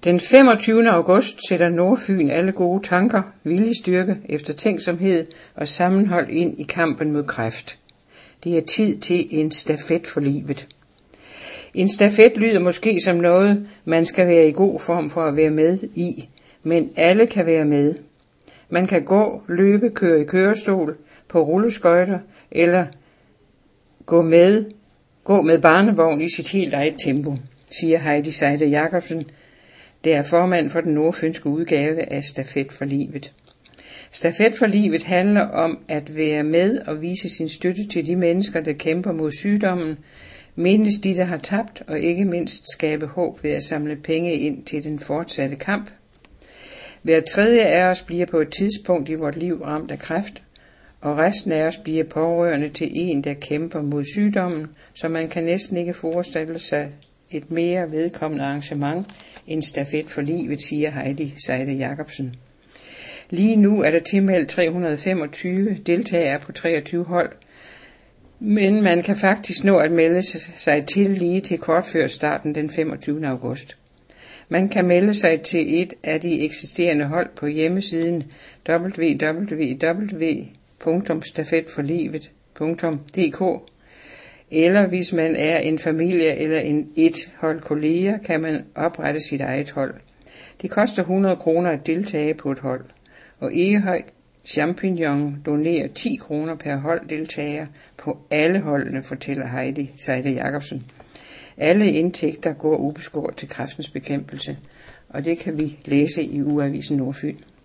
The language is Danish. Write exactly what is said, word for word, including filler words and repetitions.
Den femogtyvende august sætter Nordfyn alle gode tanker, viljestyrke, eftertænksomhed og sammenhold ind i kampen mod kræft. Det er tid til en stafet for livet. En stafet lyder måske som noget, man skal være i god form for at være med i, men alle kan være med. Man kan gå, løbe, køre i kørestol, på rulleskøjter eller gå med, gå med barnevogn i sit helt eget tempo, siger Heidi Seide Jacobsen, der er formand for den nordfynske udgave af Stafet for livet. Stafet for livet handler om at være med og vise sin støtte til de mennesker, der kæmper mod sygdommen, mindes de, der har tabt, og ikke mindst skabe håb ved at samle penge ind til den fortsatte kamp. Hver tredje af os bliver på et tidspunkt i vort liv ramt af kræft, og resten af os bliver pårørende til en, der kæmper mod sygdommen, så man kan næsten ikke forestille sig et mere vedkommende arrangement end Stafet for livet, siger Heidi Seide Jacobsen. Lige nu er der tilmeldt tre hundrede og femogtyve deltagere på treogtyve hold, men man kan faktisk nå at melde sig til lige til kort før starten den femogtyvende august. Man kan melde sig til et af de eksisterende hold på hjemmesiden w w w punktum stafet for livet punktum d k, eller hvis man er en familie eller en et hold kolleger, kan man oprette sit eget hold. Det koster hundrede kroner at deltage på et hold, og Egehøj Champignon donerer ti kroner per holddeltager på alle holdene, fortæller Heidi Seide Jacobsen. Alle indtægter går ubeskåret til kræftens bekæmpelse, og det kan vi læse i Ugeavisen Nordfyn.